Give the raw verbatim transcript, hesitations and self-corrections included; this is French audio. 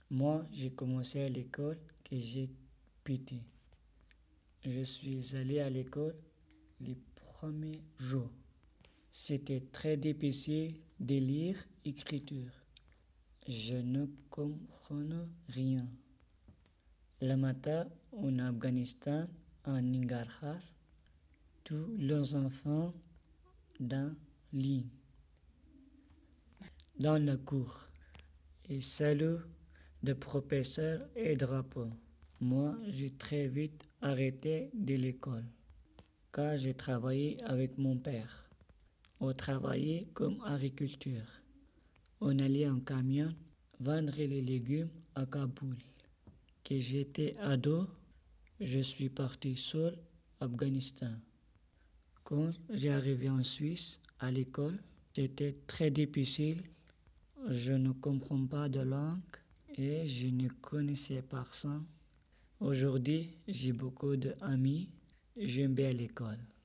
Moi, j'ai commencé à l'école que j'ai petit. Je suis allé à l'école les premiers jours. C'était très difficile de lire écriture. Je ne comprenais rien. Le matin, en Afghanistan, à Nangarhar, tous les enfants dans ligne, dans la cour, et saluent de professeurs et drapeaux. Moi, j'ai très vite arrêté de l'école, car j'ai travaillé avec mon père. On travaillait comme agriculteur. On allait en camion vendre les légumes à Kaboul. Quand j'étais ado, je suis parti seul à Afghanistan. Quand j'ai arrivé en Suisse, à l'école, c'était très difficile. Je ne comprends pas de langue et je ne connaissais personne. Aujourd'hui, j'ai beaucoup d'amis. J'aime bien l'école.